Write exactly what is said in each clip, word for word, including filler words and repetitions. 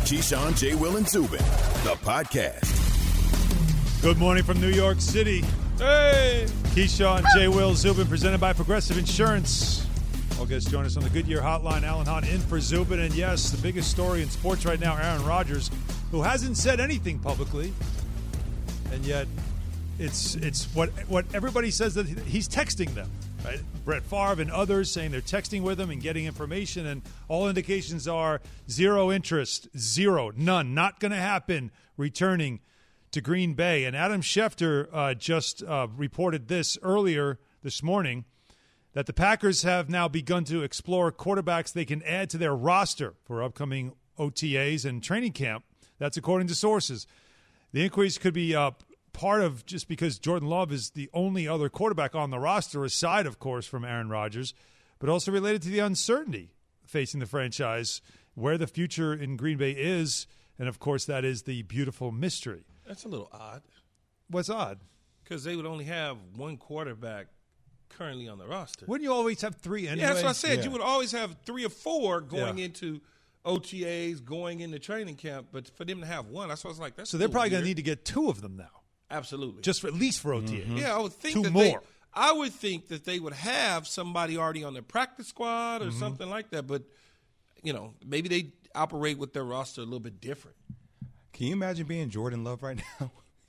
Keyshawn, J. Will, and Zubin, the podcast. Good morning from New York City. Hey! Keyshawn, J. Will, Zubin, presented by Progressive Insurance. All guests join us on the Goodyear Hotline. Alan Hahn in for Zubin. And yes, the biggest story in sports right now, Aaron Rodgers, who hasn't said anything publicly, and yet it's it's what what everybody says that he's texting them. Right? Brett Favre and others saying they're texting with him and getting information, and all indications are zero interest, zero, none, not going to happen returning to Green Bay. And Adam Schefter uh, just uh, reported this earlier this morning, that the Packers have now begun to explore quarterbacks they can add to their roster for upcoming O T As and training camp. That's according to sources. The increase could be up. Part of just because Jordan Love is the only other quarterback on the roster, aside, of course, from Aaron Rodgers, but also related to the uncertainty facing the franchise, where the future in Green Bay is, and, of course, that is the beautiful mystery. That's a little odd. What's odd? Because they would only have one quarterback currently on the roster. Wouldn't you always have three anyway? Yeah, that's what I said. Yeah. You would always have three or four going yeah. into O T As, going into training camp, but for them to have one, that's what I was like, that's So they're probably going to need to get two of them now. Absolutely. Just for, at least for O T As. Mm-hmm. Yeah, I would think Two that more. They, I would think that they would have somebody already on their practice squad or mm-hmm. something like that. But, you know, maybe they operate with their roster a little bit different. Can you imagine being Jordan Love right now?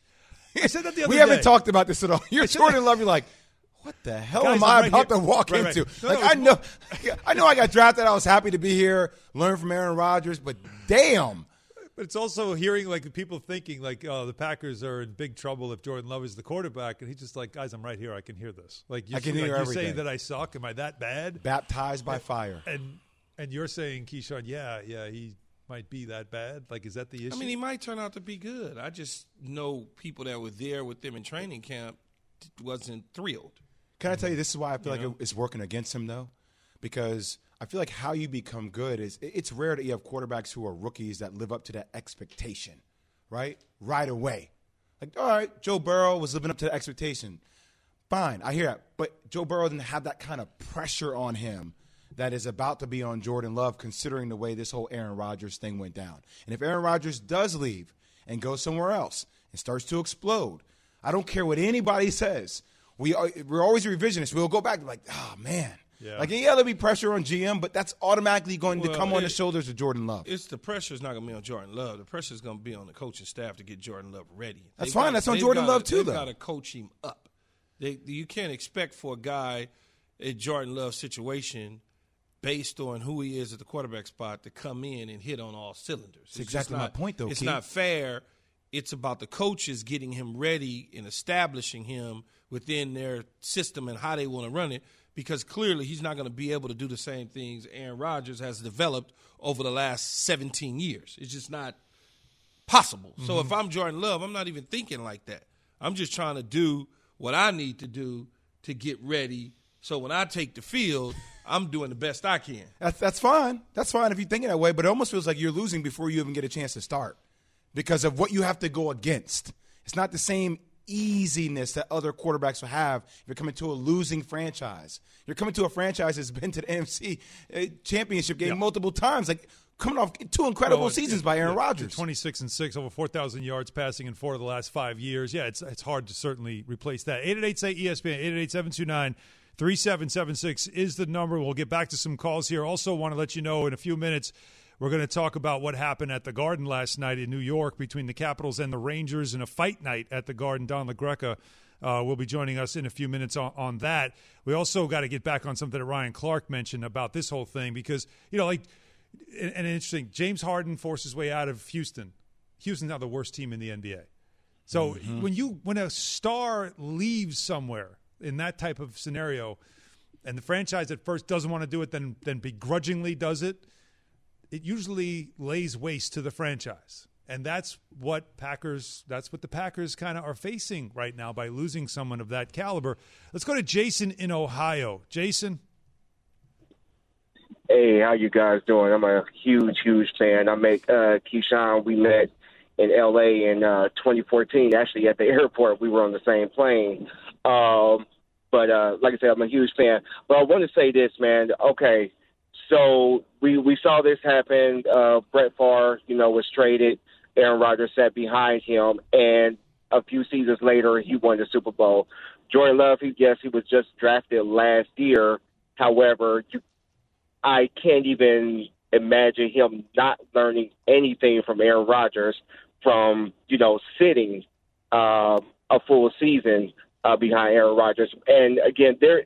I said that the other we day. haven't talked about this at all. You're Jordan Love. You're like, what the hell Guys, am I right about here. to walk right, into? Right. No, like no, I know, I know I got drafted. I was happy to be here, learn from Aaron Rodgers, but damn. But it's also hearing like people thinking like, oh, the Packers are in big trouble if Jordan Love is the quarterback, and he's just like, guys, I'm right here. I can hear this. Like you, I can like, hear you everything. say that I suck. Am I that bad? Baptized by fire. And and you're saying, Keyshawn, yeah, yeah, he might be that bad. Like, is that the issue? I mean, he might turn out to be good. I just know people that were there with them in training camp wasn't thrilled. Can I tell you, this is why I feel You like know? it's working against him, though? Because I feel like how you become good is – it's rare that you have quarterbacks who are rookies that live up to that expectation, right? Right away. Like, all right, Joe Burrow was living up to the expectation. Fine, I hear that. But Joe Burrow didn't have that kind of pressure on him that is about to be on Jordan Love, considering the way this whole Aaron Rodgers thing went down. And if Aaron Rodgers does leave and goes somewhere else and starts to explode, I don't care what anybody says. We are, we're always revisionists. We'll go back like, oh, man. Yeah. Like, yeah, there'll be pressure on G M, but that's automatically going Well, to come on it, the shoulders of Jordan Love. It's the pressure's not going to be on Jordan Love. The pressure's going to be on the coaching staff to get Jordan Love ready. That's They've fine. Got, That's on Jordan gotta, Love, too, they've though. They've got to coach him up. They, you can't expect for a guy in Jordan Love's situation, based on who he is at the quarterback spot, to come in and hit on all cylinders. That's exactly not, my point, though, It's Keith. not fair. It's about the coaches getting him ready and establishing him within their system and how they want to run it, because clearly he's not going to be able to do the same things Aaron Rodgers has developed over the last seventeen years. It's just not possible. Mm-hmm. So if I'm Jordan Love, I'm not even thinking like that. I'm just trying to do what I need to do to get ready, so when I take the field, I'm doing the best I can. That's, that's fine. That's fine if you're thinking that way, but it almost feels like you're losing before you even get a chance to start because of what you have to go against. It's not the same easiness that other quarterbacks will have if you're coming to a losing franchise. You're coming to a franchise that's been to the N F C championship game yeah. multiple times, like coming off two incredible well, seasons it, by Aaron yeah, Rodgers. twenty-six and six, over four thousand yards passing in four of the last five years. Yeah, it's it's hard to certainly replace that. eight eight eight, say E S P N, eight eight eight, seven two nine, three seven seven six is the number. We'll get back to some calls here. Also want to let you know in a few minutes we're going to talk about what happened at the Garden last night in New York between the Capitals and the Rangers in a fight night at the Garden. Don LaGreca uh, will be joining us in a few minutes on, on that. We also got to get back on something that Ryan Clark mentioned about this whole thing because, you know, like, and, and interesting, James Harden forced his way out of Houston. Houston's now the worst team in the N B A. So mm-hmm. when you when a star leaves somewhere in that type of scenario and the franchise at first doesn't want to do it, then then begrudgingly does it, it usually lays waste to the franchise. And that's what Packers that's what the Packers kind of are facing right now by losing someone of that caliber. Let's go to Jason in Ohio. Jason? Hey, how you guys doing? I'm a huge, huge fan. I make uh, Keyshawn. We met in L A in uh, twenty fourteen. Actually, at the airport, we were on the same plane. Um, but uh, like I said, I'm a huge fan. But I want to say this, man. Okay, so we, we saw this happen. Uh, Brett Favre, you know, was traded. Aaron Rodgers sat behind him, and a few seasons later, he won the Super Bowl. Jordan Love, he, yes, he was just drafted last year. However, you, I can't even imagine him not learning anything from Aaron Rodgers from, you know, sitting uh, a full season uh, behind Aaron Rodgers. And again, there,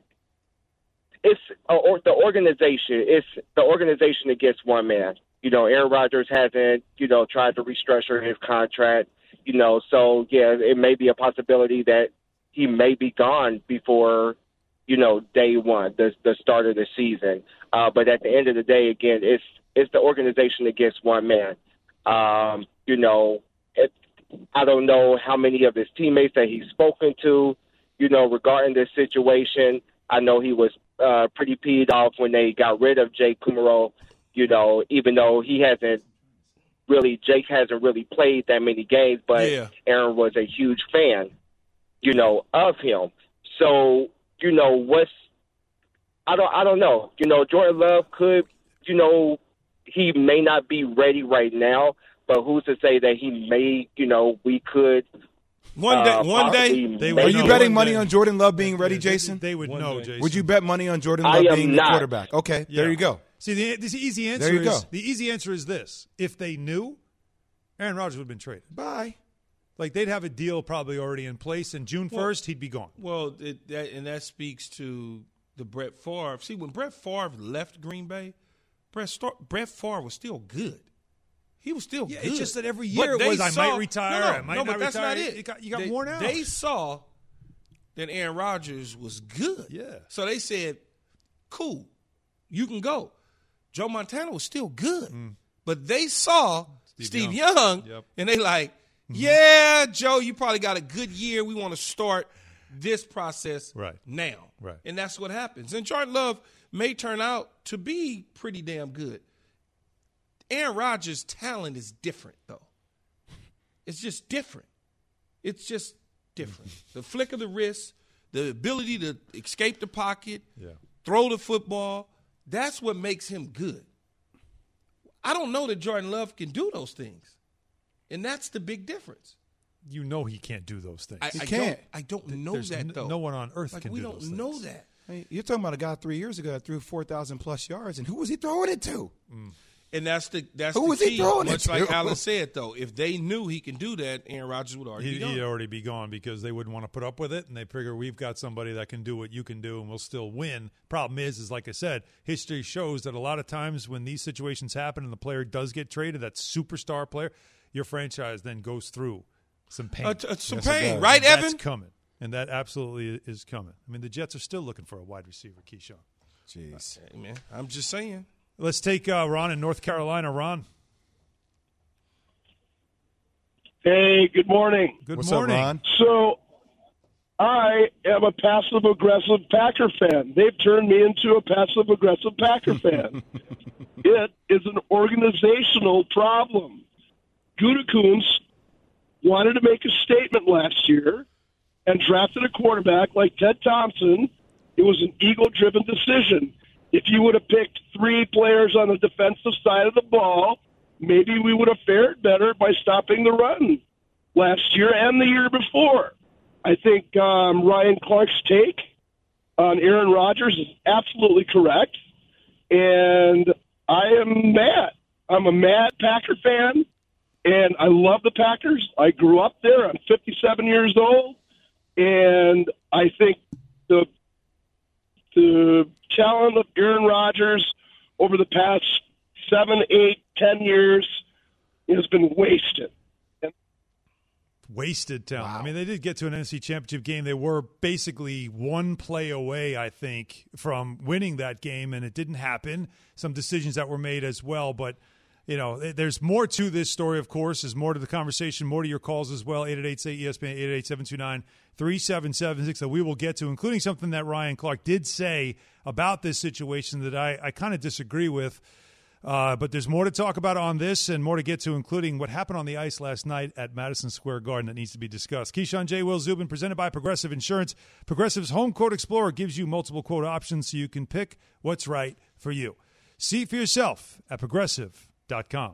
it's uh, or the organization. It's the organization against one man. You know, Aaron Rodgers hasn't, you know, tried to restructure his contract. You know, so yeah, it may be a possibility that he may be gone before, you know, day one, the the start of the season. Uh, but at the end of the day, again, it's it's the organization against one man. Um, you know, it, I don't know how many of his teammates that he's spoken to, you know, regarding this situation. I know he was uh, pretty peeved off when they got rid of Jake Kumerow, you know, even though he hasn't really, Jake hasn't really played that many games, but yeah. Aaron was a huge fan, you know, of him. So, you know, what's, I don't, I don't know. You know, Jordan Love could, you know, he may not be ready right now, but who's to say that he may, you know, we could. One day, uh, one day, they Are would you know. betting One money day. on Jordan Love being ready, They- Jason? They would One know, day. Jason. Would you bet money on Jordan I Love am being the not. quarterback? Okay, Yeah. there you go. See, the, the easy answer There you is go. the easy answer is this: if they knew, Aaron Rodgers would have been traded. Bye. Like they'd have a deal probably already in place, and June first he'd be gone. Well, it, that, and that speaks to the Brett Favre. See, when Brett Favre left Green Bay, Brett, Star- Brett Favre was still good. He was still Yeah, good. it's just that every But year it they was, I saw- might retire, No, no, I might no, not but that's retire. not it. You got- you got they, worn out. They saw that Aaron Rodgers was good. Yeah. So they said, cool, you can go. Joe Montana was still good. But they saw Steve, Steve Young, Young. Yep. and they like, yeah, Joe, you probably got a good year. We want to start this process Right. now. Right. And that's what happens. And Jordan Love may turn out to be pretty damn good. Aaron Rodgers' talent is different, though. It's just different. It's just different. The flick of the wrist, the ability to escape the pocket, Yeah. throw the football, that's what makes him good. I don't know that Jordan Love can do those things. And that's the big difference. You know he can't do those things. I, He I can't. Don't, I don't know There's that, n- though. no one on earth like, can we do don't those know things. that. Hey, you're talking about a guy three years ago that threw four thousand plus yards, and who was he throwing it to? And that's the that's Who the was he key. throwing it Much like to? Alan said, though, if they knew he can do that, Aaron Rodgers would already He, be gone. he'd already be gone because they wouldn't want to put up with it, and they figure we've got somebody that can do what you can do, and we'll still win. Problem is, is like I said, history shows that a lot of times when these situations happen and the player does get traded, that superstar player, your franchise then goes through some pain. Uh, t- uh, some Yes, it pain, does. right, That's Evan? coming, and that absolutely is coming. I mean, the Jets are still looking for a wide receiver, Keyshawn. Jeez. Hey, man, I'm just saying. Let's take uh, Ron in North Carolina. Ron, Hey, good morning. good What's morning. up, Ron? So, I am a passive aggressive Packer fan. They've turned me into a passive aggressive Packer fan. It is an organizational problem. Gutekunst wanted to make a statement last year and drafted a quarterback like Ted Thompson. It was an ego-driven decision. If you would have picked three players on the defensive side of the ball, maybe we would have fared better by stopping the run last year and the year before. I think um, Ryan Clark's take on Aaron Rodgers is absolutely correct, and I am mad. I'm a mad Packer fan, and I love the Packers. I grew up there. I'm fifty-seven years old, and I think the the talent of Aaron Rodgers over the past seven, eight, ten years has been wasted. Wasted talent. I mean, they did get to an N F C Championship game. They were basically one play away, I think, from winning that game, and it didn't happen. Some decisions that were made as well, but you know, there's more to this story, of course. There's more to the conversation, more to your calls as well. eight eight eight, say E S P N, eight eight eight, seven two nine, three seven seven six that we will get to, including something that Ryan Clark did say about this situation that I, I kind of disagree with. Uh, but there's more to talk about on this and more to get to, including what happened on the ice last night at Madison Square Garden that needs to be discussed. Keyshawn, J. Will, Zubin, presented by Progressive Insurance. Progressive's Home Quote Explorer gives you multiple quote options so you can pick what's right for you. See it for yourself at Progressive dot com.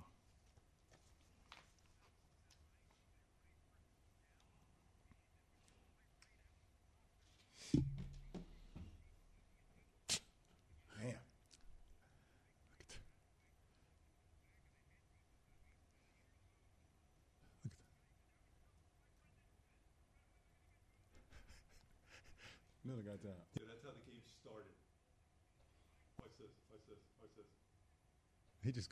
Another guy down. Yeah, that's how the game started. Watch this, watch this, watch this. He just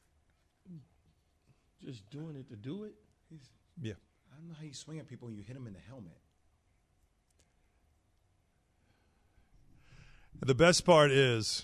Just doing it to do it? he's Yeah. I don't know how you swing at people when you hit them in the helmet. The best part is,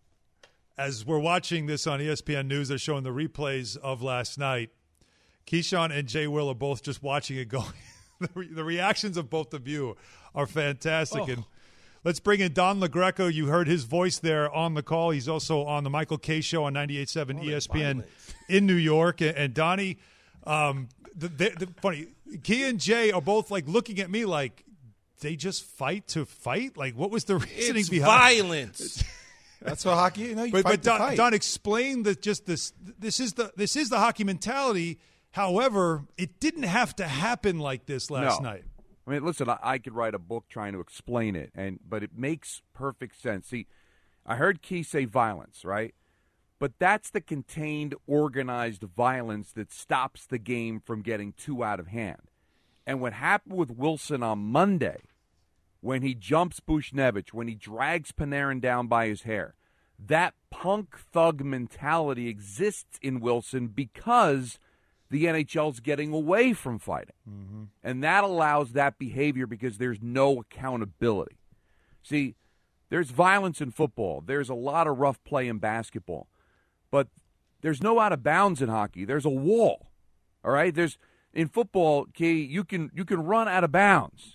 as we're watching this on E S P N News, they're showing the replays of last night. Keyshawn and Jay Will are both just watching it going. the, re- the reactions of both of you are fantastic. Oh. And let's bring in Don LaGreca. You heard his voice there on the call. He's also on the Michael Kay Show on ninety-eight point seven Oh, E S P N violence. in New York. And, and Donnie, um, the, the, the, funny, Key and Jay are both like looking at me like, they just fight to fight? Like, what was the reasoning It's behind violence. That's what hockey. You know, you But, fight but to Don, fight. Don, explain that just this. This is the this is the hockey mentality. However, it didn't have to happen like this last No. night. I mean, listen, I, I could write a book trying to explain it, and but it makes perfect sense. See, I heard Key say violence, right? But that's the contained, organized violence that stops the game from getting too out of hand. And what happened with Wilson on Monday, when he jumps Buchnevich, when he drags Panarin down by his hair, that punk thug mentality exists in Wilson because the N H L's getting away from fighting. Mm-hmm. And that allows that behavior because there's no accountability. See, there's violence in football. There's a lot of rough play in basketball. But there's no out of bounds in hockey. There's a wall. All right? There's in football, Key, you can you can run out of bounds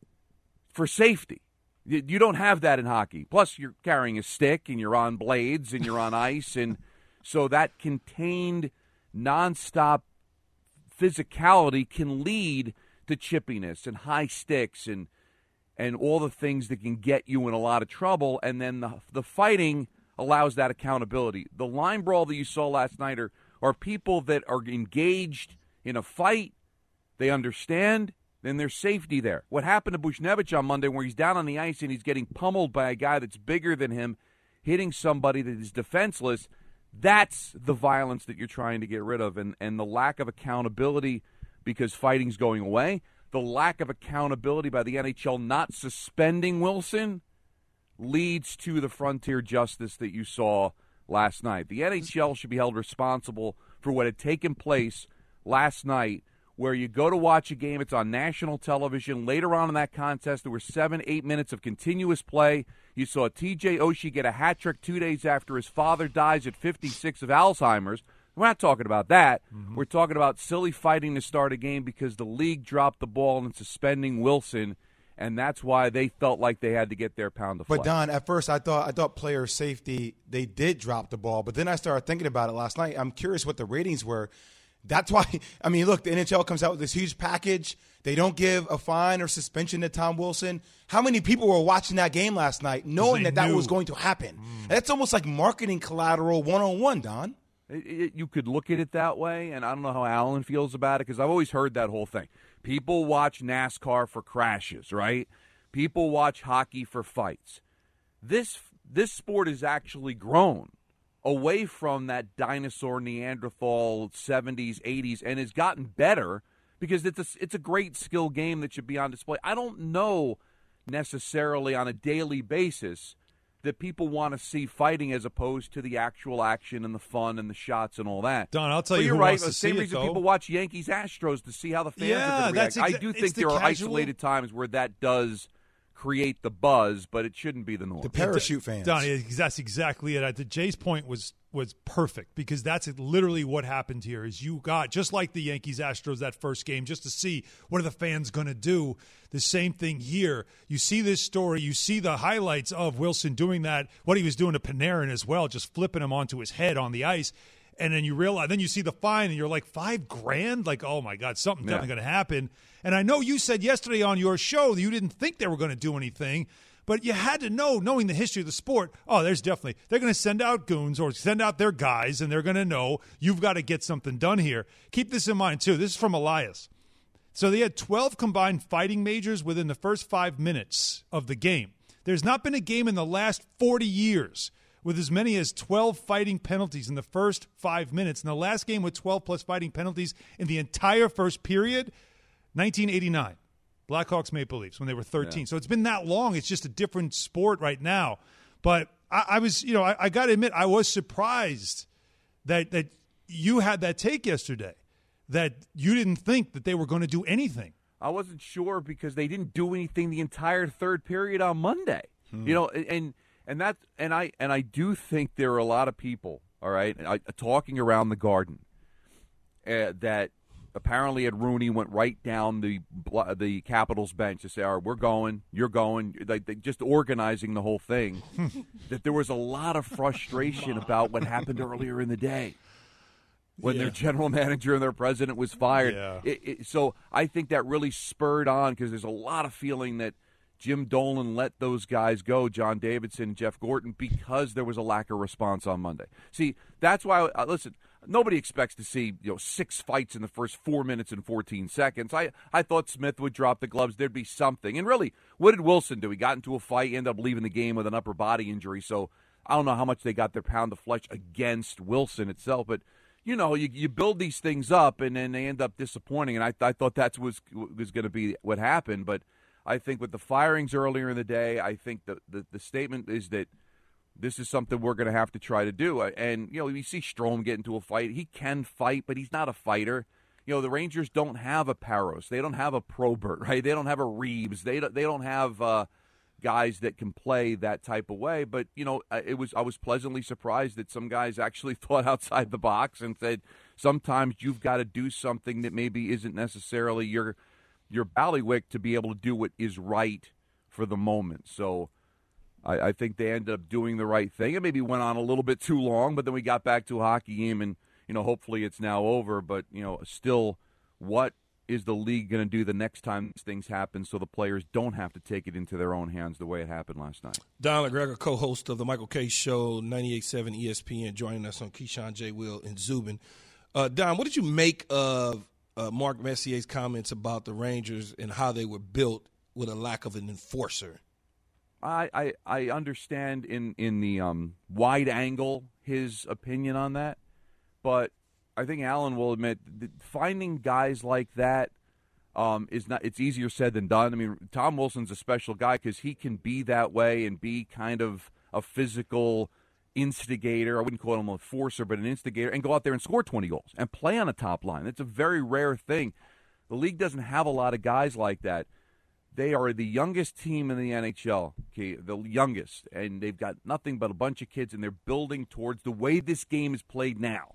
for safety. You, you don't have that in hockey. Plus, you're carrying a stick and you're on blades and you're on ice, and so that contained, nonstop physicality can lead to chippiness and high sticks and and all the things that can get you in a lot of trouble. And then the the fighting allows that accountability. The line brawl that you saw last night are, are people that are engaged in a fight. They understand. Then there's safety there. What happened to Buchnevich on Monday where he's down on the ice and he's getting pummeled by a guy that's bigger than him, hitting somebody that is defenseless, that's the violence that you're trying to get rid of. And, and the lack of accountability because fighting's going away, the lack of accountability by the N H L not suspending Wilson leads to the frontier justice that you saw last night. The N H L should be held responsible for what had taken place last night, where you go to watch a game, it's on national television. Later on in that contest, there were seven, eight minutes of continuous play. You saw T J Oshie get a hat trick two days after his father dies at fifty-six of Alzheimer's. We're not talking about that. Mm-hmm. We're talking about silly fighting to start a game because the league dropped the ball in suspending Wilson, and that's why they felt like they had to get their pound of flesh. But Don, at first I thought I thought player safety, they did drop the ball, but then I started thinking about it last night. I'm curious what the ratings were. That's why, I mean, look, the N H L comes out with this huge package. They don't give a fine or suspension to Tom Wilson. How many people were watching that game last night knowing that that knew. was going to happen? Mm. That's almost like marketing collateral one-on-one, Don. It, it, you could look at it that way, and I don't know how Alan feels about it because I've always heard that whole thing. People watch NASCAR for crashes, right? People watch hockey for fights. This this sport has actually grown away from that dinosaur Neanderthal seventies, eighties, and has gotten better because it's a, it's a great skill game that should be on display. I don't know necessarily on a daily basis that people want to see fighting as opposed to the actual action and the fun and the shots and all that. Don, I'll tell but you you're who right. wants The to same see it, reason though. people watch Yankees Astros to see how the fans Yeah, are going to that's react. exa- I do it's think the there are casual- isolated times where that does create the buzz, but it shouldn't be the norm. The parachute fans. Donnie, that's exactly it. I- the Jay's point was was perfect because that's literally what happened here. Is you got just like the Yankees Astros that first game, just to see what are the fans going to do. The same thing here. You see this story. You see the highlights of Wilson doing that. What he was doing to Panarin as well, just flipping him onto his head on the ice. And then you realize, then you see the fine, and you're like, five grand? Like, oh my God, something's Yeah. definitely going to happen. And I know you said yesterday on your show that you didn't think they were going to do anything. But you had to know, knowing the history of the sport, oh, there's definitely, they're going to send out goons or send out their guys, and they're going to know you've got to get something done here. Keep this in mind, too. This is from Elias. So they had twelve combined fighting majors within the first five minutes of the game. There's not been a game in the last forty years with as many as twelve fighting penalties in the first five minutes. And the last game with twelve-plus fighting penalties in the entire first period, nineteen eighty-nine. Blackhawks Maple Leafs when they were thirteen. Yeah. So it's been that long. It's just a different sport right now. But I, I was, you know, I, I got to admit, I was surprised that that you had that take yesterday, that you didn't think that they were going to do anything. I wasn't sure because they didn't do anything the entire third period on Monday. Hmm. You know, and and that and I and I do think there are a lot of people, all right, I, talking around the Garden uh, that. Apparently, Ed Rooney went right down the the Capitals bench to say, all right, we're going, you're going, like they, just organizing the whole thing, that there was a lot of frustration about what happened earlier in the day when yeah. their general manager and their president was fired. Yeah. It, it, so I think that really spurred on because there's a lot of feeling that Jim Dolan let those guys go, John Davidson, Jeff Gorton, because there was a lack of response on Monday. See, that's why, uh, listen, nobody expects to see, you know, six fights in the first four minutes and fourteen seconds. I, I thought Smith would drop the gloves. There'd be something. And really, what did Wilson do? He got into a fight, ended up leaving the game with an upper body injury. So I don't know how much they got their pound of flesh against Wilson itself. But, you know, you, you build these things up, and then they end up disappointing. And I, I thought that was, was going to be what happened. But I think with the firings earlier in the day, I think the, the, the statement is that this is something we're going to have to try to do. And, you know, you see Strome get into a fight. He can fight, but he's not a fighter. You know, the Rangers don't have a Parros. They don't have a Probert, right? They don't have a Reeves. They don't, they don't have uh, guys that can play that type of way. But, you know, it was I was pleasantly surprised that some guys actually thought outside the box and said sometimes you've got to do something that maybe isn't necessarily your, your ballywick to be able to do what is right for the moment. So I, I think they ended up doing the right thing. It maybe went on a little bit too long, but then we got back to a hockey game, and, you know, hopefully it's now over. But, you know, still, what is the league going to do the next time these things happen so the players don't have to take it into their own hands the way it happened last night? Don LeGregor, co-host of the Michael Kay Show, ninety-eight point seven E S P N, joining us on Keyshawn, J. Will, and Zubin. Uh, Don, what did you make of uh, Mark Messier's comments about the Rangers and how they were built with a lack of an enforcer? I, I, I understand in, in the um, wide angle his opinion on that, but I think Alan will admit that finding guys like that um, is not. It's easier said than done. I mean, Tom Wilson's a special guy because he can be that way and be kind of a physical instigator. I wouldn't call him a enforcer, but an instigator, and go out there and score twenty goals and play on a top line. That's a very rare thing. The league doesn't have a lot of guys like that. They are the youngest team in the N H L, okay, the youngest, and they've got nothing but a bunch of kids, and they're building towards the way this game is played now.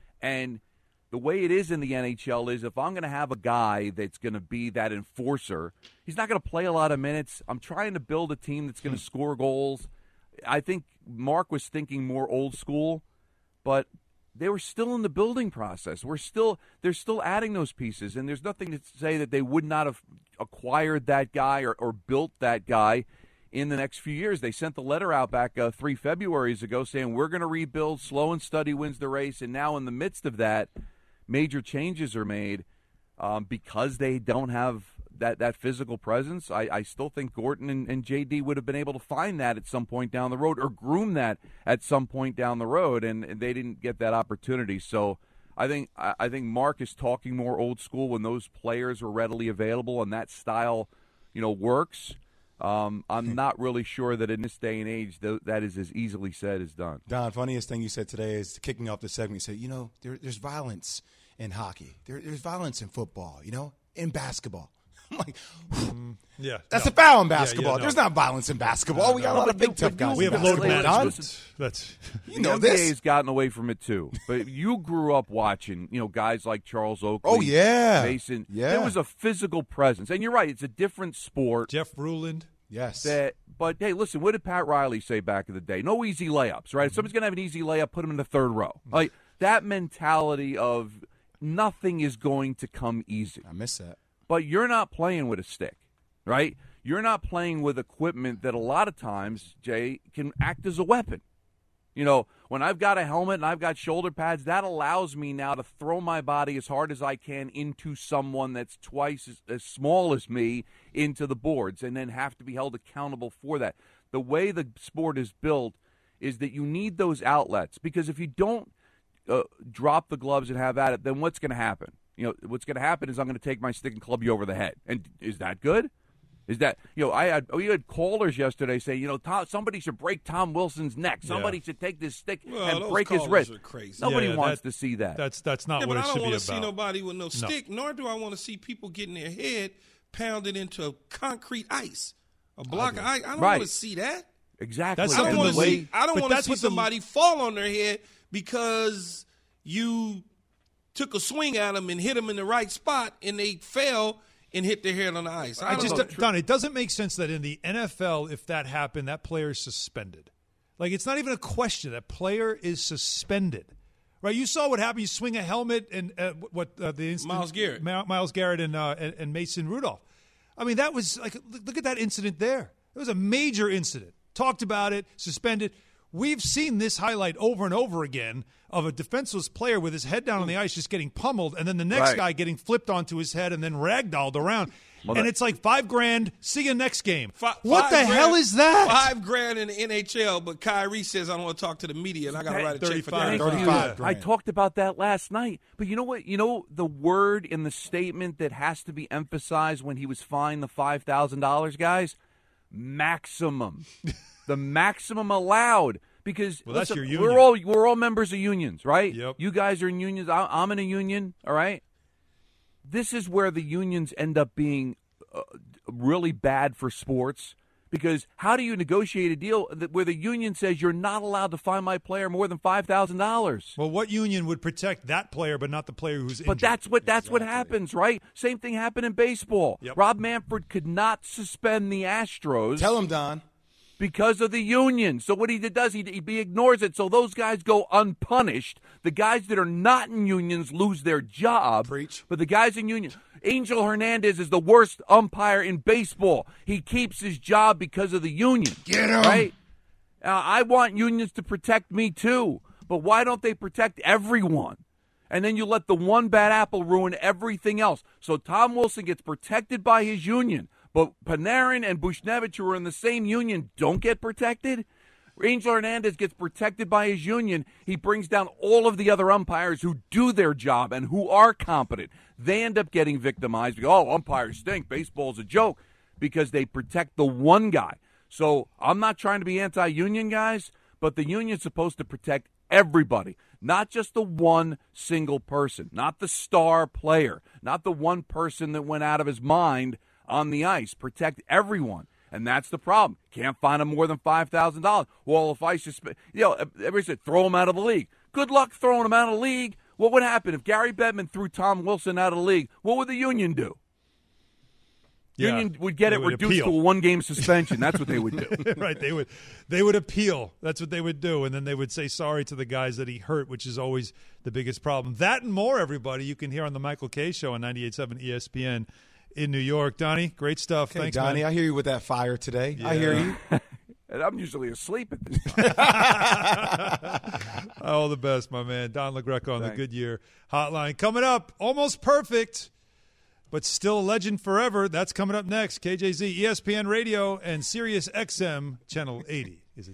And the way it is in the N H L is if I'm going to have a guy that's going to be that enforcer, he's not going to play a lot of minutes. I'm trying to build a team that's going to score goals. I think Mark was thinking more old school, but they were still in the building process. We're still they're still adding those pieces, and there's nothing to say that they would not have acquired that guy or, or built that guy in the next few years. They sent the letter out back uh, three Februarys ago saying we're going to rebuild, slow and steady wins the race, and now in the midst of that, major changes are made um, because they don't have that, that physical presence. I, I still think Gorton and, and J D would have been able to find that at some point down the road or groom that at some point down the road, and, and they didn't get that opportunity. So I think I, I think Mark is talking more old school when those players are readily available and that style, you know, works. Um, I'm not really sure that in this day and age th- that is as easily said as done. Don, funniest thing you said today is kicking off the segment. You said, you know, there, there's violence in hockey. There, there's violence in football, you know, in basketball. I'm like, mm, yeah, that's no. a foul in basketball. Yeah, yeah, no. There's not violence in basketball. No, we got no. a lot of big tough guys. We have loaded management. That's you know the N B A this. has gotten away from it too. But you grew up watching, you know, guys like Charles Oakley. Oh yeah, Mason. Yeah, there was a physical presence, and you're right. It's a different sport. Jeff Ruland. Yes. That, but hey, listen. What did Pat Riley say back in the day? No easy layups, right? If somebody's gonna have an easy layup, put him in the third row. Like that mentality of nothing is going to come easy. I miss that. But you're not playing with a stick, right? you're not playing with equipment that a lot of times, Jay, can act as a weapon. You know, when I've got a helmet and I've got shoulder pads, that allows me now to throw my body as hard as I can into someone that's twice as, as small as me into the boards and then have to be held accountable for that. The way the sport is built is that you need those outlets, because if you don't uh, drop the gloves and have at it, then what's going to happen? You know, what's going to happen is I'm going to take my stick and club you over the head. And is that good? Is that, you know, I had we had callers yesterday say, you know, Tom, somebody should break Tom Wilson's neck. Somebody Yeah. should take this stick Well, and those break his callers wrist. are crazy. Nobody Yeah, yeah, wants that- to see that. That's that's not Yeah, what but it I should don't be want about. to see nobody with no stick, nor do I want to see people getting their head pounded into concrete ice, a block of ice. I don't Right. want to see that. Exactly. That's I don't something want the to way- see. I don't but want to that's see what the- somebody fall on their head because you took a swing at them and hit them in the right spot, and they fell and hit their head on the ice. I, I don't just, know. Don, it doesn't make sense that in the N F L, if that happened, that player is suspended. Like, it's not even a question. That player is suspended. Right? You saw what happened. You swing a helmet and uh, what uh, the incident, Myles Garrett. Ma- Myles Garrett and, uh, and and Mason Rudolph. I mean, that was like, look, look at that incident there. It was a major incident. Talked about it, suspended. We've seen this highlight over and over again of a defenseless player with his head down on the ice just getting pummeled, and then the next Right. guy getting flipped onto his head and then ragdolled around. Well, and that- it's like five grand. See you next game. Fi- what five the grand- hell is that? Five grand in the N H L, but Kyrie says I don't want to talk to the media, and I got to write a check for thirty-five. that. Thank you. thirty-five I grand. talked about that last night. But you know what? You know the word in the statement that has to be emphasized when he was fined the five thousand dollars, guys? Maximum. The maximum allowed. Because Well, that's listen, your we're union. all we're all members of unions, right? Yep. You guys are in unions. I, I'm in a union, all right? This is where the unions end up being uh, really bad for sports. Because how do you negotiate a deal that, where the union says you're not allowed to fine my player more than five thousand dollars? Well, what union would protect that player but not the player who's But injured? that's what that's what happens, right? Same thing happened in baseball. Yep. Rob Manfred could not suspend the Astros Tell him, Don. because of the union. So what he does, he, he ignores it. So those guys go unpunished. The guys that are not in unions lose their job. Preach. But the guys in union, Angel Hernandez is the worst umpire in baseball. He keeps his job because of the union. Get him. Right? Uh, I want unions to protect me too. But why don't they protect everyone? And then you let the one bad apple ruin everything else. So Tom Wilson gets protected by his union. But Panarin and Bushnevich, who are in the same union, don't get protected. Angel Hernandez gets protected by his union. He brings down all of the other umpires who do their job and who are competent. They end up getting victimized. Because, oh, umpires stink. Baseball's a joke. Because they protect the one guy. So I'm not trying to be anti-union, guys, but the union's supposed to protect everybody, not just the one single person, not the star player, not the one person that went out of his mind on the ice. Protect everyone. And that's the problem. Can't find him more than five thousand dollars. Well, if I suspend, you know, everybody said throw him out of the league. Good luck throwing him out of the league. What would happen if Gary Bettman threw Tom Wilson out of the league? What would the union do? Yeah. Union would get They it would reduced appeal. to a one-game suspension. That's what they would do. Right, they would they would appeal. That's what they would do, and then they would say sorry to the guys that he hurt, which is always the biggest problem. That and more, everybody, you can hear on the Michael Kay Show on ninety-eight point seven E S P N in New York. Donnie, great stuff. Hey, Thanks, Donnie, man. I hear you with that fire today. I hear Yeah. you. And I'm usually asleep at this time. All the best, my man. Don LaGreca on the Thanks. Goodyear Hotline. Coming up, almost perfect, but still a legend forever. That's coming up next. K J Z, E S P N Radio, and Sirius X M, Channel eighty. Is it?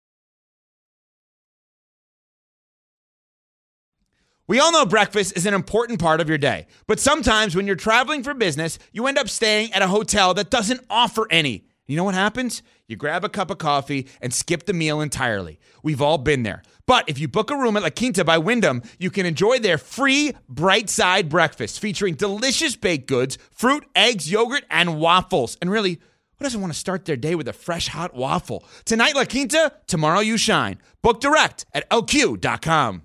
We all know breakfast is an important part of your day, but sometimes when you're traveling for business, you end up staying at a hotel that doesn't offer any. You know what happens? You grab a cup of coffee and skip the meal entirely. We've all been there. But if you book a room at La Quinta by Wyndham, you can enjoy their free Bright Side breakfast featuring delicious baked goods, fruit, eggs, yogurt, and waffles. And really, who doesn't want to start their day with a fresh, hot waffle? Tonight, La Quinta, tomorrow you shine. Book direct at L Q dot com.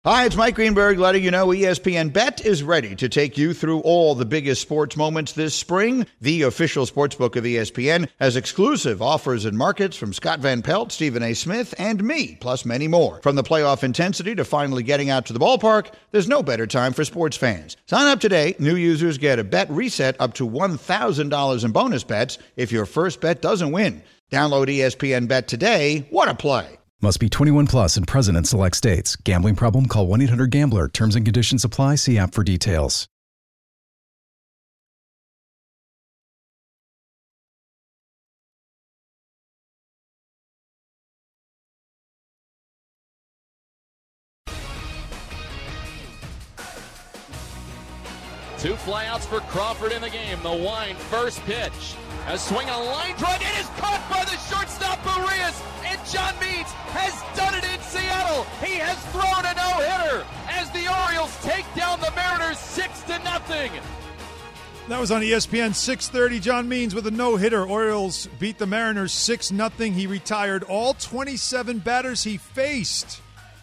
Hi, it's Mike Greenberg letting you know E S P N Bet is ready to take you through all the biggest sports moments this spring. The official sportsbook of E S P N has exclusive offers and markets from Scott Van Pelt, Stephen A. Smith, and me, plus many more. From the playoff intensity to finally getting out to the ballpark, there's no better time for sports fans. Sign up today. New users get a bet reset up to one thousand dollars in bonus bets if your first bet doesn't win. Download E S P N Bet today. What a play. Must be twenty-one plus and present in select states. Gambling problem? Call one eight hundred gambler. Terms and conditions apply. See app for details. Two flyouts for Crawford in the game. The wind first pitch. A swing, a line drive. It is caught by the shortstop, Urias. And John Means has done it in Seattle. He has thrown a no-hitter as the Orioles take down the Mariners six to nothing. That was on E S P N six thirty. John Means with a no-hitter. Orioles beat the Mariners six nothing. He retired all twenty-seven batters he faced,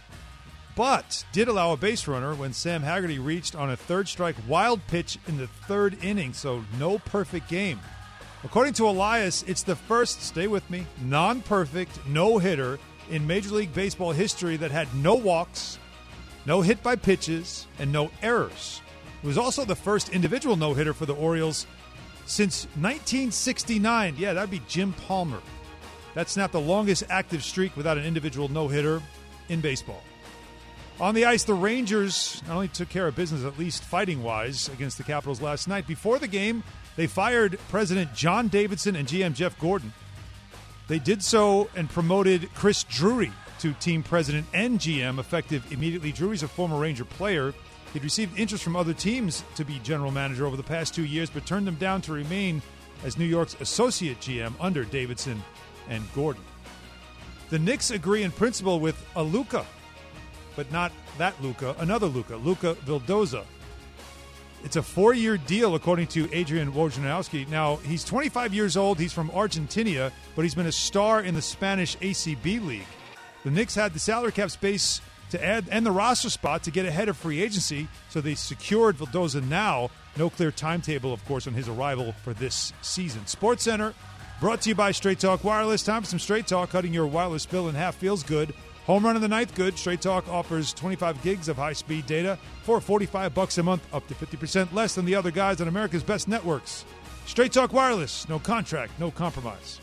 but did allow a base runner when Sam Haggerty reached on a third strike wild pitch in the third inning, so no perfect game. According to Elias, it's the first, stay with me, non-perfect no-hitter in Major League Baseball history that had no walks, no hit by pitches, and no errors. It was also the first individual no-hitter for the Orioles since nineteen sixty-nine. Yeah, that'd be Jim Palmer. That snapped the longest active streak without an individual no-hitter in baseball. On the ice, the Rangers not only took care of business, at least fighting-wise, against the Capitals last night. Before the game, they fired President John Davidson and G M Jeff Gordon. They did so and promoted Chris Drury to team president and G M, effective immediately. Drury's a former Ranger player. He'd received interest from other teams to be general manager over the past two years, but turned them down to remain as New York's associate G M under Davidson and Gordon. The Knicks agree in principle with a Luka, but not that Luka, another Luka, Luka Vildoza. It's a four-year deal, according to Adrian Wojnarowski. Now, he's twenty-five years old. He's from Argentina, but he's been a star in the Spanish A C B League. The Knicks had the salary cap space to add and the roster spot to get ahead of free agency, so they secured Vildoza now. No clear timetable, of course, on his arrival for this season. SportsCenter, brought to you by Straight Talk Wireless. Time for some Straight Talk. Cutting your wireless bill in half feels good. Home run in the ninth, good. Straight Talk offers twenty-five gigs of high-speed data for forty-five bucks a month, up to fifty percent less than the other guys on America's best networks. Straight Talk Wireless, no contract, no compromise.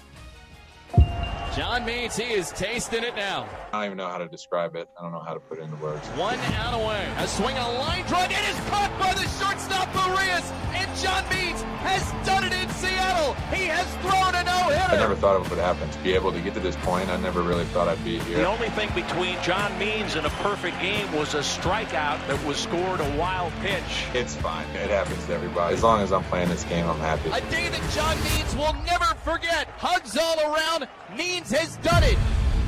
John Means, he is tasting it now. I don't even know how to describe it. I don't know how to put it into words. One out away. A swing, a line drive. It is caught by the shortstop, Urias. And John Means has done it in Seattle. He has thrown a no-hitter. I never thought it would happen. To be able to get to this point, I never really thought I'd be here. The only thing between John Means and a perfect game was a strikeout that was scored a wild pitch. It's fine. It happens to everybody. As long as I'm playing this game, I'm happy. A day that John Means will never forget. Hugs all around. Means has done it.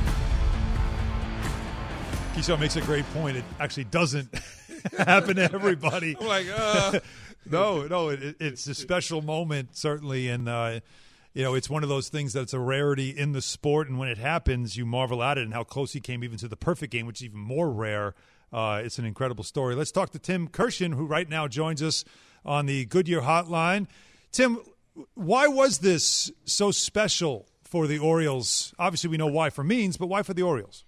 Keyshawn makes a great point. It actually doesn't happen to everybody. I'm like, uh. no, no, it, it's a special moment, certainly. And, uh, you know, it's one of those things that's a rarity in the sport. And when it happens, you marvel at it and how close he came even to the perfect game, which is even more rare. Uh, it's an incredible story. Let's talk to Tim Kirshen, who right now joins us on the Goodyear Hotline. Tim, why was this so special for the Orioles? Obviously, we know why for Means, but why for the Orioles?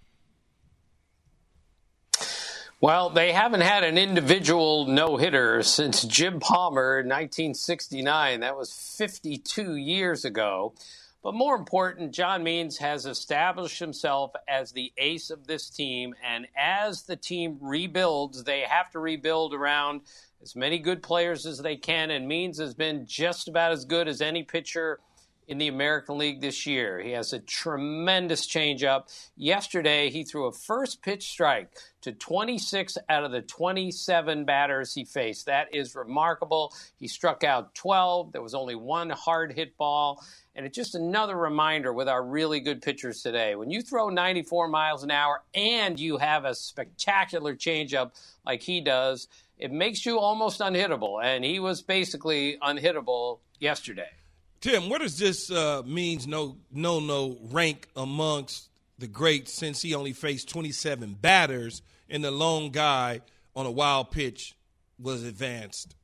Well, they haven't had an individual no-hitter since Jim Palmer in nineteen sixty-nine. That was fifty-two years ago. But more important, John Means has established himself as the ace of this team. And as the team rebuilds, they have to rebuild around as many good players as they can. And Means has been just about as good as any pitcher in the American League this year. He has a tremendous changeup. Yesterday, he threw a first pitch strike to twenty-six out of the twenty-seven batters he faced. That is remarkable. He struck out twelve. There was only one hard hit ball. And it's just another reminder with our really good pitchers today. When you throw ninety-four miles an hour and you have a spectacular changeup like he does, it makes you almost unhittable. And he was basically unhittable yesterday. Tim, where does this uh, Means no no no rank amongst the greats, since he only faced twenty-seven batters and the lone guy on a wild pitch was advanced.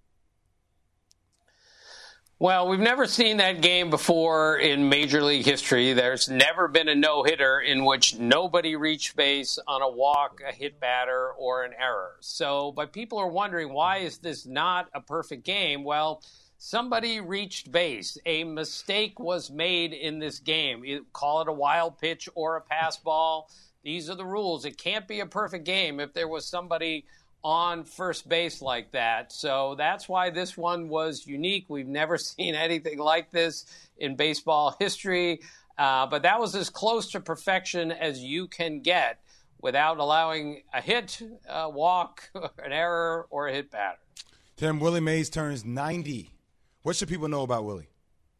Well, we've never seen that game before in Major League history. There's never been a no-hitter in which nobody reached base on a walk, a hit batter, or an error. So, but people are wondering, why is this not a perfect game? Well, somebody reached base. A mistake was made in this game. You call it a wild pitch or a pass ball. These are the rules. It can't be a perfect game if there was somebody on first base like that. So that's why this one was unique. We've never seen anything like this in baseball history. Uh, but that was as close to perfection as you can get without allowing a hit, a walk, an error, or a hit batter. Tim, Willie Mays turns ninety. What should people know about Willie?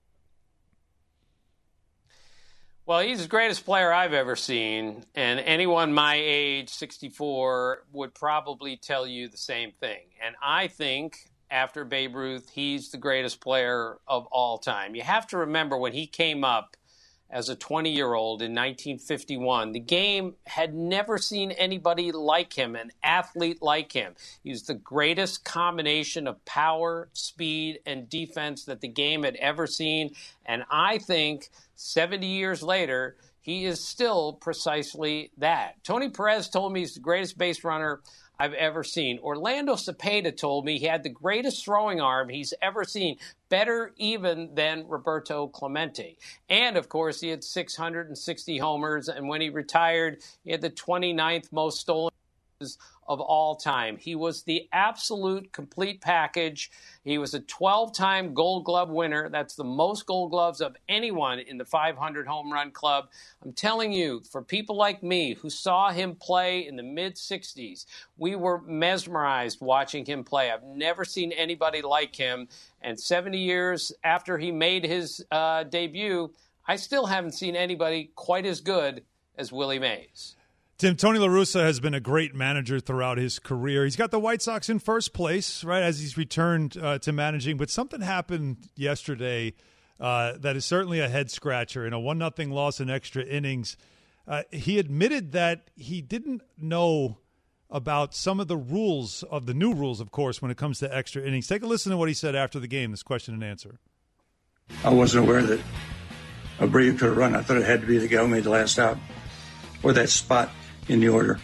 Well, he's the greatest player I've ever seen, and anyone my age, sixty-four, would probably tell you the same thing. And I think, after Babe Ruth, he's the greatest player of all time. You have to remember when he came up as a twenty-year-old in nineteen fifty-one, the game had never seen anybody like him, an athlete like him. He was the greatest combination of power, speed, and defense that the game had ever seen. And I think seventy years later, he is still precisely that. Tony Perez told me he's the greatest base runner I've ever seen. Orlando Cepeda told me he had the greatest throwing arm he's ever seen, better even than Roberto Clemente. And, of course, he had six hundred sixty homers, and when he retired, he had the twenty-ninth most stolen bases of all time. He was the absolute complete package. He was a twelve-time Gold Glove winner. That's the most Gold Gloves of anyone in the five hundred home run club. I'm telling you, for people like me who saw him play in the mid-sixties, we were mesmerized watching him play. I've never seen anybody like him. And seventy years after he made his uh, debut, I still haven't seen anybody quite as good as Willie Mays. Tim, Tony La Russa has been a great manager throughout his career. He's got the White Sox in first place, right, as he's returned uh, to managing. But something happened yesterday uh, that is certainly a head-scratcher. In a one nothing loss in extra innings, uh, he admitted that he didn't know about some of the rules, of the new rules, of course, when it comes to extra innings. Take a listen to what he said after the game, this question and answer. I wasn't aware that Abreu could run. I thought it had to be the guy who made the last out or that spot in the order.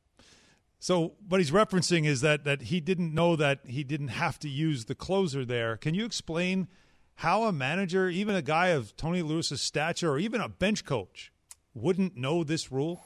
So what he's referencing is that that he didn't know that he didn't have to use the closer there. Can you explain how a manager, even a guy of Tony La Russa's stature, or even a bench coach, wouldn't know this rule?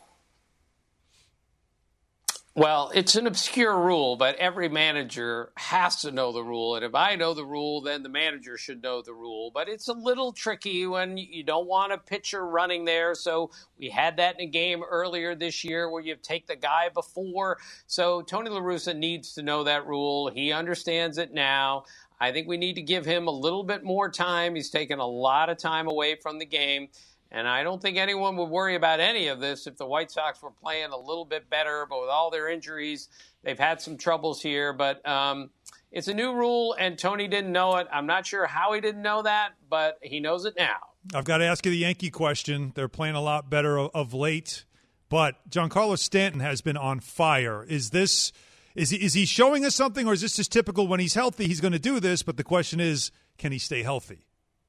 Well, it's an obscure rule, but every manager has to know the rule. And if I know the rule, then the manager should know the rule. But it's a little tricky when you don't want a pitcher running there. So we had that in a game earlier this year where you take the guy before. So Tony La Russa needs to know that rule. He understands it now. I think we need to give him a little bit more time. He's taken a lot of time away from the game. And I don't think anyone would worry about any of this if the White Sox were playing a little bit better. But with all their injuries, they've had some troubles here. But um, it's a new rule, and Tony didn't know it. I'm not sure how he didn't know that, but he knows it now. I've got to ask you the Yankee question. They're playing a lot better of, of late. But Giancarlo Stanton has been on fire. Is this is he, is he showing us something, or is this just typical when he's healthy, he's going to do this? But the question is, can he stay healthy?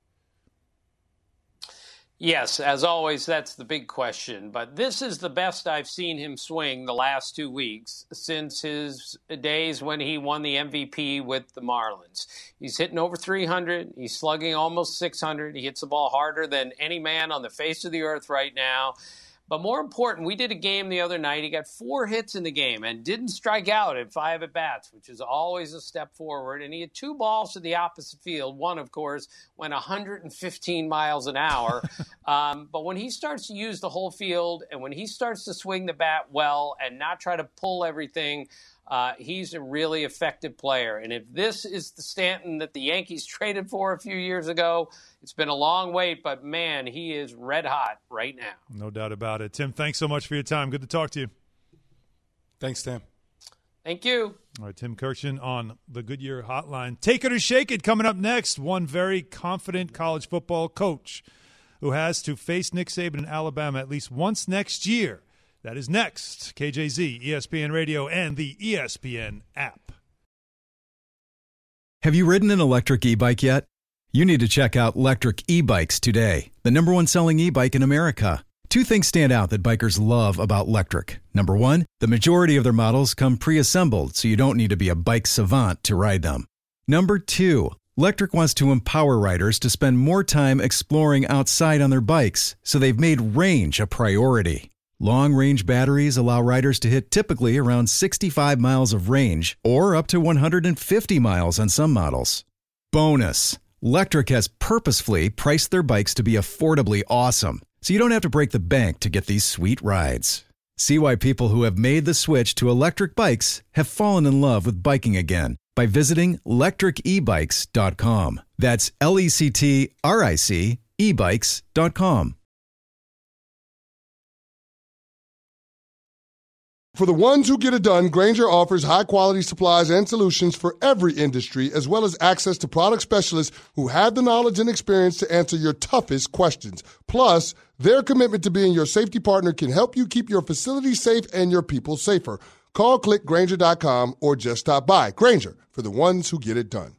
Yes, as always, that's the big question. But this is the best I've seen him swing the last two weeks since his days when he won the M V P with the Marlins. He's hitting over three hundred. He's slugging almost six hundred. He hits the ball harder than any man on the face of the earth right now. But more important, we did a game the other night. He got four hits in the game and didn't strike out at five at-bats, which is always a step forward. And he had two balls to the opposite field. One, of course, went one hundred fifteen miles an hour. um, but when he starts to use the whole field and when he starts to swing the bat well and not try to pull everything, uh, he's a really effective player. And if this is the Stanton that the Yankees traded for a few years ago, it's been a long wait, but, man, he is red hot right now. No doubt about it. Tim, thanks so much for your time. Good to talk to you. Thanks, Tim. Thank you. All right, Tim Kirkjian on the Goodyear Hotline. Take it or shake it coming up next. One very confident college football coach who has to face Nick Saban in Alabama at least once next year. That is next. K J Z, E S P N Radio, and the E S P N app. Have you ridden an electric e-bike yet? You need to check out Lectric E-Bikes today, the number one selling e-bike in America. Two things stand out that bikers love about Lectric. Number one, the majority of their models come pre-assembled, so you don't need to be a bike savant to ride them. Number two, Lectric wants to empower riders to spend more time exploring outside on their bikes, so they've made range a priority. Long-range batteries allow riders to hit typically around sixty-five miles of range, or up to one hundred fifty miles on some models. Bonus, Lectric has purposefully priced their bikes to be affordably awesome, so you don't have to break the bank to get these sweet rides. See why people who have made the switch to electric bikes have fallen in love with biking again by visiting lectric e bikes dot com. That's L E C T R I C e bikes dot com. For the ones who get it done, Grainger offers high-quality supplies and solutions for every industry, as well as access to product specialists who have the knowledge and experience to answer your toughest questions. Plus, their commitment to being your safety partner can help you keep your facility safe and your people safer. Call click grainger dot com or just stop by. Grainger, for the ones who get it done.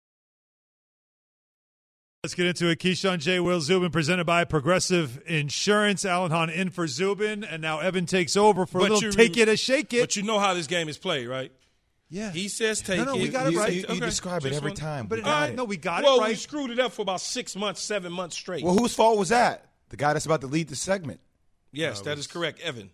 Let's get into it. Keyshawn, J. Will, Zubin, presented by Progressive Insurance. Alan Hahn in for Zubin, and now Evan takes over for But a little you- take it or shake it. But you know how this game is played, right? Yeah. He says take No, no, it. we got it You- right. you- You okay. describe it Just every one- time. But We it- got uh, it. no, we got well, it right. we screwed it up for about six months, seven months straight. Well, whose fault was that? The guy that's about to lead the segment. yes, that is correct, Evan.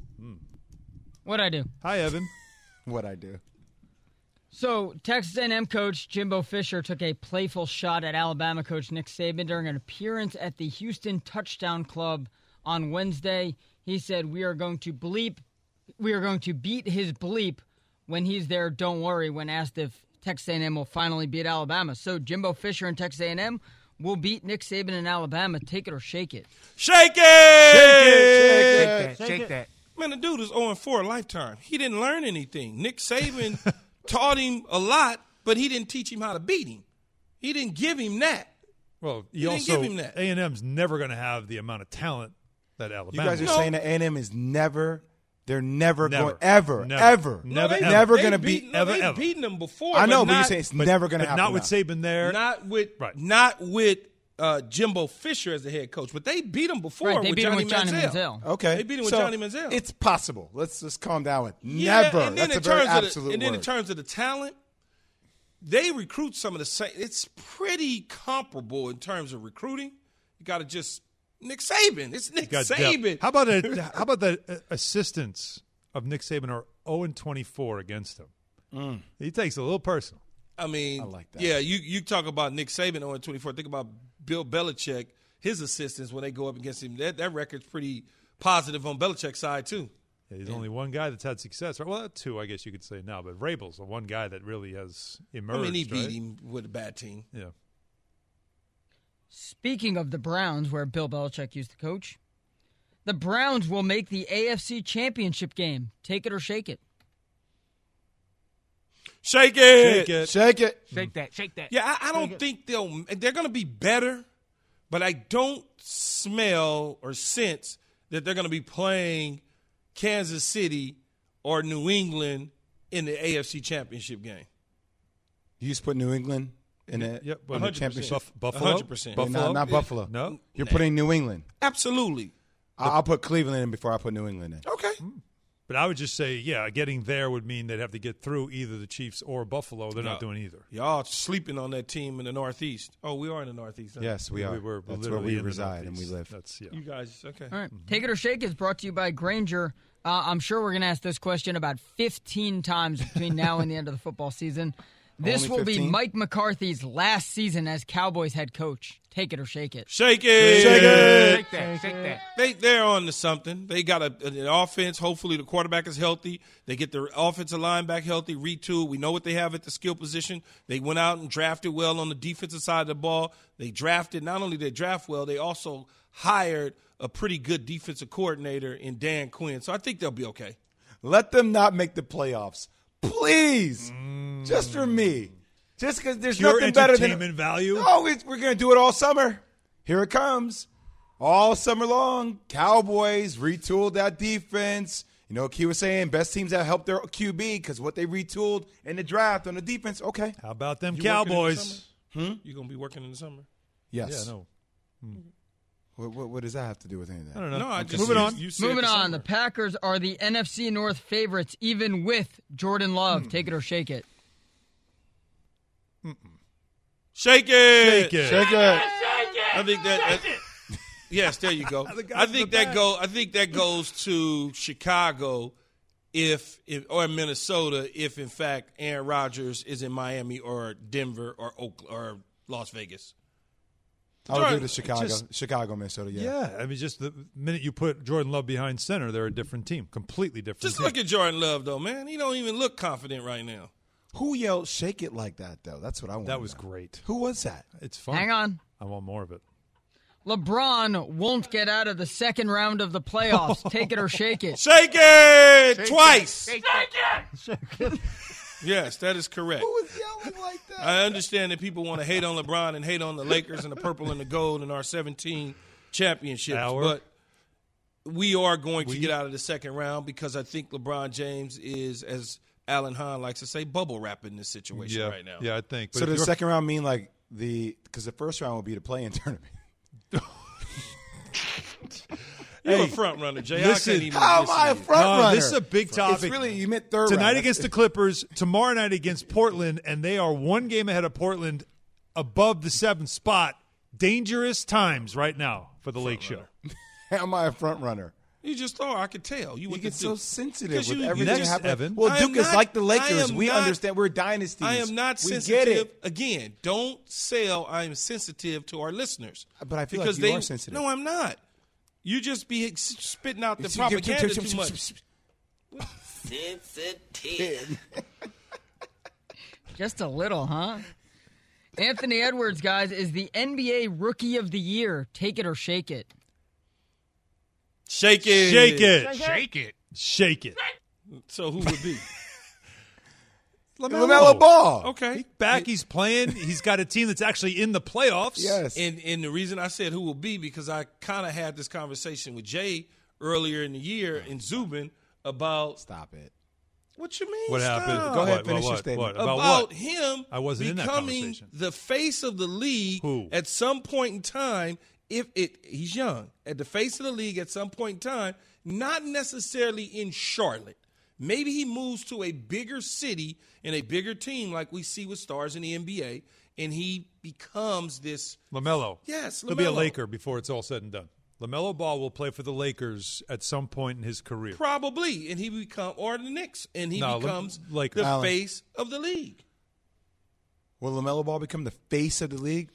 What'd I do? Hi, Evan. What I do. So, Texas A and M coach Jimbo Fisher took a playful shot at Alabama coach Nick Saban during an appearance at the Houston Touchdown Club on Wednesday. He said, "We are going to bleep, we are going to beat his bleep when he's there. Don't worry." When asked if Texas A and M will finally beat Alabama, so Jimbo Fisher and Texas A and M will beat Nick Saban in Alabama. Take it or shake it. Shake it! Shake it! it! Shake Shake that. Man, the dude is oh and four a lifetime. He didn't learn anything. Nick Saban taught him a lot, but he didn't teach him how to beat him. He didn't give him that. Well, He you didn't also give him that. A and M's never going to have the amount of talent that You Alabama. guys are has. saying that A and M is never, they're never, Never. going, ever, Never. ever, No, No, never, they- ever. never they going to beat- beat. no, ever, they've ever. beaten them before. I know, but not, you're saying it's But- never going to but happen. not with now. Saban there. not with Right. not with uh, Jimbo Fisher as the head coach, but they beat him before Right, they with beat him Johnny with Johnny Manziel. Manziel. Okay, They beat him with so Johnny Manziel. It's possible. Let's just calm down with Yeah, never. And then That's in a very terms of the, absolute and then word. in terms of the talent, they recruit some of the same. It's pretty comparable in terms of recruiting. You got to just Nick Saban. It's Nick Got depth. Saban. How about a, how about the uh, assistants of Nick Saban are oh and twenty-four against him? Mm. He takes it a little personal. I mean, I like that. yeah, you you talk about Nick Saban oh and twenty-four. Think about Bill Belichick, his assistants when they go up against him. That that record's pretty positive on Belichick's side too. Yeah, he's only one guy that's had success. Right? Well, two, I guess you could say now. But Vrabel's the one guy that really has emerged. I mean, he beat right? him with a bad team. Yeah. Speaking of the Browns, where Bill Belichick used to coach, the Browns will make the A F C Championship game. Take it or shake it. Shake it. Shake it. Shake it. Shake that, shake that. Yeah, I, I don't think they'll. They're going to be better, but I don't smell or sense that they're going to be playing Kansas City or New England in the A F C Championship game. You just put New England in the, Yep, in the one hundred percent. championship. Buff- Buffalo. one hundred percent. No, not, not Buffalo. No. You're putting New England. Absolutely. I- I'll put Cleveland in before I put New England in. Okay. But I would just say, yeah, getting there would mean they'd have to get through either the Chiefs or Buffalo. They're not No. doing either. Y'all sleeping on that team in the Northeast. Oh, we are in the Northeast. huh? Yes, we are. We were That's literally where we in the reside and we Northeast. live. That's yeah. You guys, okay. All right. Take it or shake it is brought to you by Grainger. Uh, I'm sure we're going to ask this question about fifteen times between now and the end of the football season. This Only will be fifteen? Mike McCarthy's last season as Cowboys head coach. Take it or shake it. Shake it. Shake it. Shake that, shake that. They they're on to something. They got a, an offense. Hopefully the quarterback is healthy. They get their offensive line back healthy, retool. We know what they have at the skill position. They went out and drafted well on the defensive side of the ball. They drafted, not only did they draft well, they also hired a pretty good defensive coordinator in Dan Quinn. So I think they'll be okay. Let them not make the playoffs. Please. Just for me. Just because there's Pure nothing better than entertainment value. Oh, we, we're going to do it all summer. Here it comes. all summer long, Cowboys retooled that defense. You know, Key was saying best teams that helped their Q B because what they retooled in the draft on the defense. Okay. How about them You Cowboys? Hmm? You going to be working in the summer? Yes. Yeah, no. Hmm. What, what, what does that have to do with anything? I don't know. No, I Okay. just Moving you- on. you said Moving the on, summer. the Packers are the N F C North favorites, even with Jordan Love. Hmm. Take it or shake it. Shake it. Shake it. Shake it. I think that. that- yes, there you go. I think that go. I think that goes to Chicago, if, if or Minnesota, if in fact Aaron Rodgers is in Miami or Denver or Oakland or Las Vegas. I would Jordan, agree to Chicago, just- Chicago, Minnesota. Yeah. Yeah, I mean, just the minute you put Jordan Love behind center, they're a different team, completely different. Just team. look at Jordan Love, though, man. He don't even look confident right now. Who yelled "shake it" like that though? That's what I want. That was great. Who was that? It's fun. Hang on. I want more of it. LeBron won't get out of the second round of the playoffs. Take it or shake it. Shake it Shake twice. it. Shake it. Yes, that is correct. Who was yelling like that? I understand that people want to hate on LeBron and hate on the Lakers and the purple and the gold and our seventeen championships, Our- but we are going to We- get out of the second round because I think LeBron James is, as Alan Hahn likes to say, bubble wrapping in this situation Yeah, right now. yeah, I think. But So if the you're- second round mean like the because the first round will be the play-in tournament. You're Hey, a front runner, Jay. listen, I can't even how am listen I to a you. front No, runner? this is a big topic. It's really you meant third Tonight round. against the Clippers, tomorrow night against Portland, and they are one game ahead of Portland, above the seventh spot. Dangerous times right now for the Lake Show. How am I a front runner? You just are. I could tell. You, You went get to so Duke. sensitive 'Cause with you- everything Next, happening. Evan. Well, I am Duke is not- like the I Lakers. am We not- understand we're dynasties. I am not we sensitive. Get it. Again, don't sell. I am sensitive to our listeners. But I feel because like you they, are sensitive. No, I'm not. You just be s- spitting out the It's- propaganda too much. Sensitive. Just a little, huh? Anthony Edwards, guys, is the N B A Rookie of the Year. Take it or shake it. Shake it. Shake it. Shake it. Shake it. So who would be? LaMelo Ball. Okay. He's back. He's playing. He's got a team that's actually in the playoffs. Yes. And and the reason I said who will be because I kind of had this conversation with Jay earlier in the year in Zubin about Stop it. what you mean. What happened? stop? Go ahead, What, finish what, your what, statement. what? About, About what? him I wasn't in that becoming conversation. the face of the league Who? at some point in time. If it he's young at the face of the league at some point in time, not necessarily in Charlotte. Maybe he moves to a bigger city and a bigger team like we see with stars in the N B A, and he becomes this. LaMelo. Yes, He'll be a LaMelo. Laker before it's all said and done. LaMelo Ball will play for the Lakers at some point in his career. Probably, and he become or the Knicks, and he No, La- becomes Lakers. the Allen. face of the league. Will LaMelo Ball become the face of the league?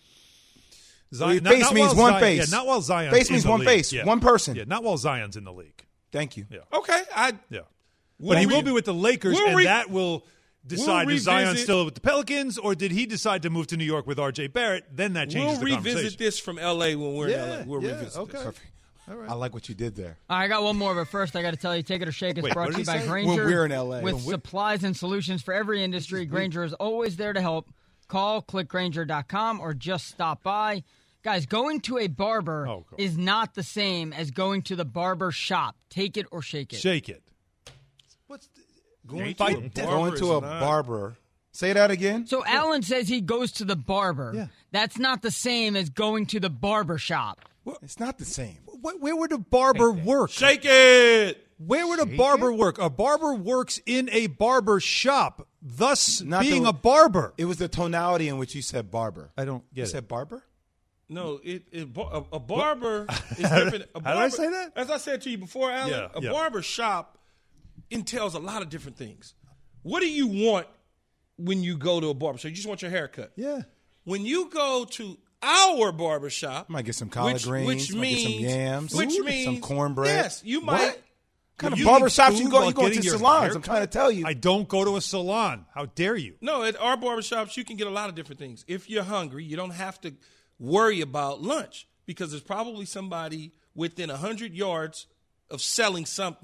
Zion, Face means while one Zion- face. Yeah, not while Zion's Face in means the one league. face, Yeah. one person. Yeah, not while Zion's in the league. Thank you. Yeah, Okay, I yeah. We'll but he re- will be with the Lakers, we'll and re- that will decide we'll is Zion revisit- still with the Pelicans, or did he decide to move to New York with R J Barrett? Then that changes we'll the revisit conversation. this from L A when we're Yeah, in L A. We'll yeah, revisit okay. this. Perfect. I like what you did there. All right, I got one more, but first I got to tell you, Take It or Shake is Wait, brought what to you did by he say? Grainger. When we're in L A. With When we- supplies and solutions for every industry, Grainger is always there to help. Call, click Grainger dot com, or just stop by. Guys, going to a barber Oh, God. is not the same as going to the barber shop. Take it or shake it. Shake it. What's the, going By to a de- barber Going to is a not- barber. Say that again. So Alan says he goes to the barber. Yeah. That's not the same as going to the barber shop. It's not the same. Where, where would a barber work? Shake it. Where would a barber work? A barber works in a barber shop, thus Not being the- a barber. It was the tonality in which you said barber. I don't You get it. said barber? No, it, it a, a barber is different. A How did I barber, say that? As I said to you before, Alan, Yeah, a yeah. barber shop entails a lot of different things. What do you want when you go to a barber shop? You just want your hair cut. Yeah. When you go to our barber shop, Might get some collard which, greens, which might means get some yams, which Ooh, means some cornbread. Yes, you might. What kind of You barber eat shops you food go? while You go to getting your salons. hair I'm trying to tell you. I don't go to a salon. How dare you? No, at our barber shops, you can get a lot of different things. If you're hungry, you don't have to worry about lunch because there's probably somebody within one hundred yards of selling something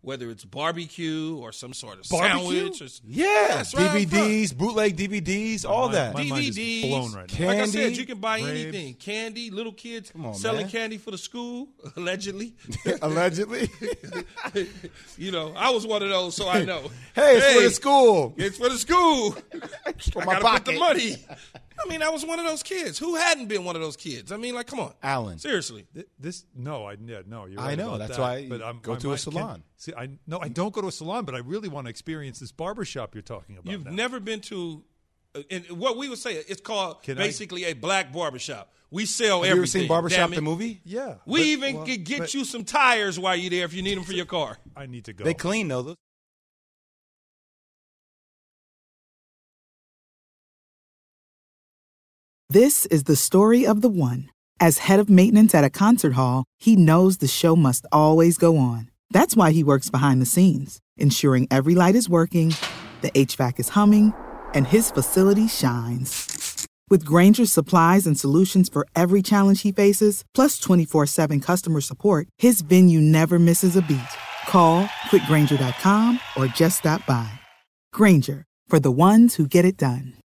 whether it's barbecue or some sort of Barbecue? sandwich. Or, Yeah, That's right, D V Ds, bootleg D V Ds, all mind- that. my mind is D V Ds, blown right now. Like I Candy, said, you can buy grapes. anything. Candy, little kids on, selling man. candy for the school, allegedly. Allegedly. You know, I was one of those, so I know. Hey, it's for the school. It's for the school. For I my gotta pocket. put the money. I mean, I was one of those kids. Who hadn't been one of those kids? I mean, like, come on, Alan. Seriously. Th- This no, I yeah, no. You're I right know, about that's that. why But I'm, go my to a mind can't- salon. See, I no, I don't go to a salon, but I really want to experience this barbershop you're talking about. You've now. never been to, uh, and what we would say, it's called Can I- basically a black barbershop. We sell Have you everything. ever seen Barbershop damn it. the movie? Yeah, We but- even well, could get but you some tires while you're there if you need them for your car. I need to go. They clean though. Those- This is the story of the one. As head of maintenance at a concert hall, he knows the show must always go on. That's why he works behind the scenes, ensuring every light is working, the H V A C is humming, and his facility shines. With Grainger's supplies and solutions for every challenge he faces, plus twenty-four seven customer support, his venue never misses a beat. Call quick grainger dot com or just stop by. Grainger, for the ones who get it done.